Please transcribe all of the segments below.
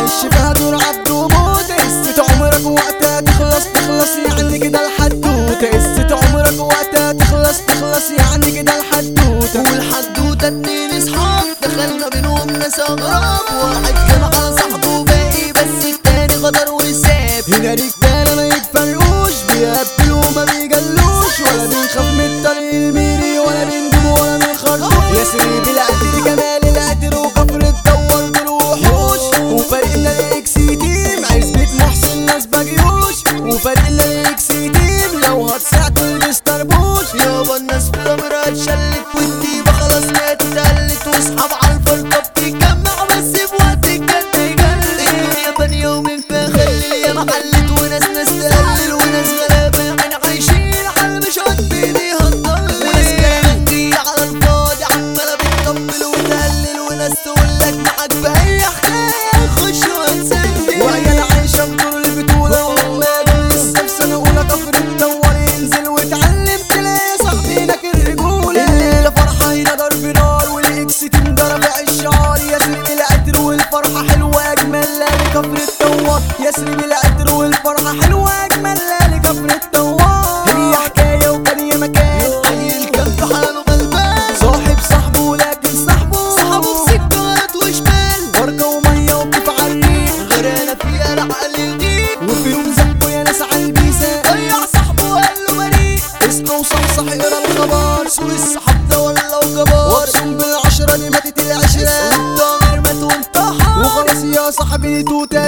معلش فيها دور عبده موتة. قصة عمرك وقتها تخلص يعني كده الحدوتة. قصة عمرك وقتها تخلص يعني كده الحدوتة. والحدوتة اتنين اصحاب دخلنا بينهم ناس اغراب، واحد كان على صاحبه باقي بس التاني غدر وساب. هنا رجالة ما يتفرقوش، بيقبلوا وما بيجلوش، ولا بنخاف من الطريق الميري ولا بندم ولا من خرطوش. يا سيدي القتل جمال القتل وكفر الدور دول وحوش. وفريقنا الاكس تيم عزبة محسن ناس بجيوش. وفريقنا الاكس تيم لو هتصيع تلبس طربوش. يابا الناس في الامر اتشلت والديبة خلاص ماتت اتقلت، واصحاب عالفرقة بتتجمع بس في وقت الجد يجلد. الدنيا بانية ومن فيها خلي يا محلت، وناس تقلل وناس غلابة يعني عايشين حال مش قد ايديها تضل. وناس كلامتي على الفاضي عمالة بتطبل وتقلل، وناس تقولك معاك بأي حكاية نخش ونسلي. وعيال عايشة في دور البطولة وعمال لسه في سنة أولى كفر الدور. ينزل واتعلم تلاقي صاحبينك الرجولة. الليلة فرحة هنا ضرب نار والإكس تيم ضرب الشعار. يسرب العطر والفرحة حلوة أجمل لالي كفر الدور. يسرب العطر والفرحة حلوة أجمل لالي كفر الدور. هي حكاية وتانية مكان عيل كان في حاله غلبان، صاحب صاحبه لكن صاحبه في سكات وشمال، بركة ومية وكيف عالريق. غرقانة فيها العقل الجديد، وفي يوم زقه يا ناس عالبيسة ضيع صاحبه وقال له بريء. اصحى وصحصح اقرا الخبر. سوق الصحاب ده ولا وجبار، واقسم بالعشرة دي ماتت العشرة. والضمير مات وانتحر، وخلاص يا صاحبي توتة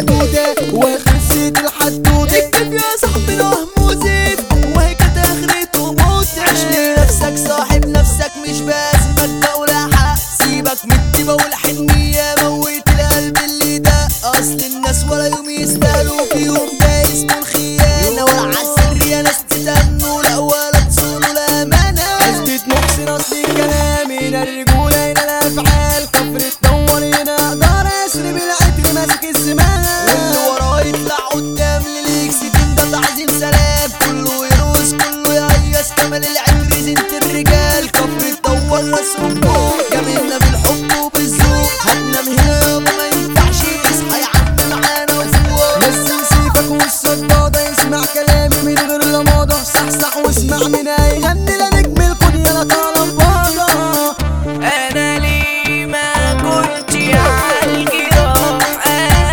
وخلصت الحدوتة. اكتب يا صاحبي الوهم وزيد، وهي كانت اخرته موت. عيش لنفسك صاحب نفسك مش باسمك ده ولا حق. سيبك من الديبة والحنية موت القلب اللي ده. اصل الناس ولا يوم يستاهلوا في يوم ده اسمه الخيانة، ولا عالسر يا ناس تستنوا لا ولا تصونوا الامانة. عزبة محسن اصل الكلام هنا الرجولة هنا الافعال. كفر الدور هنا اقدر اسرب العطر ماسك الزمان. واللي وراه يطلع قدام للإكس تيم ده تعظيم سلام. كله يروس كله يهيس كمال العطر زينة الرجال. كفر الدور راس رجول جميلنا بالحب وبالذوق. هتنام هنا يابا ما ينفعش، اصحى يا عم معانا وفوق. نزل سيفك والصدادة يسمع كلامي من غير لماضة. صحصح واسمع من هيغني لنجم القضية لا طالب باضة. أنا ليه ما كنت عالجراح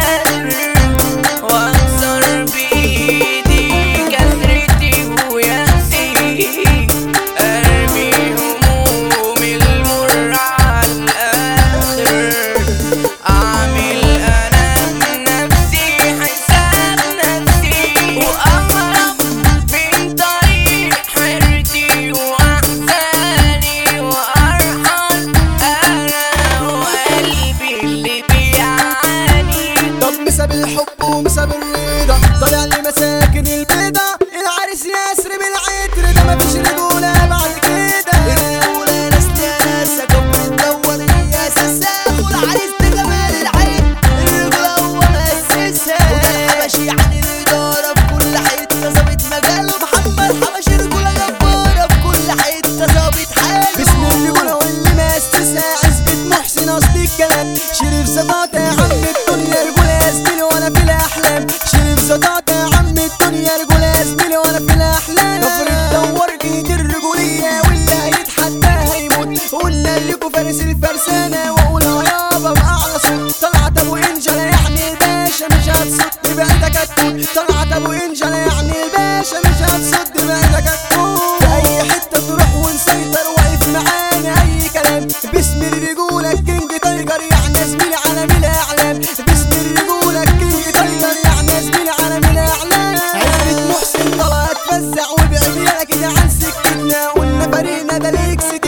وأكسر بإيدي كسرتي ويأسي، أرمي همومي المر عالآخر، أعمل أنا بنفسي حساب نفسي، وأهرب من طريق حيرتي وأحزاني، وأرحل أنا وقلبي اللي بيعاني. طب مسا بالحب ومسا بالرضا طالع لي مساكن البيضة. العريس يسرب العطر ده مفيش رجولة بعد كده. الرجولة ناس يا ناس كفر الدور هي أساسها، والعريس ده جمال العين الرجولة هو مؤسسها. وده الحبشي عن الإدارة في كل حتة ظابط مجاله. محمد حبشي رجولة جبارة في كل حتة ظابط حاله. باسم الرجولة واللي مؤسسها عزبة محسن اصل الكلام. شريف زطاطة يا عم الدنيا رجولة يا زميلي وانا في الاحلام. شريف زطاطة يا عم الدنيا رجولة يا زميلي وانا في الاحلام. كفر الدور جيت الرجولية واللي هيتحداها هيموت. قلنا لكم فارس الفرسانة واقولها يابا بأعلى صوت. طلعت ابو انجلة يعني الباشا مش هتصد بعيدك هتموت. طلعت ابو انجلة يعني الباشا مش هتصد بعيدك هتموت. في اي حتة تروح ونسيطر واقف معانا اي كلام. باسم الرجولة الكينج تايجر يعني يا زميلي عالم الاعلام. باسم الرجولة الكينج تايجر يعني يا زميلي عالم الاعلام. عزبة محسن طلعت تفزع وبعدينا كده عن سكتنا. قلنا فريقنا ده الاكس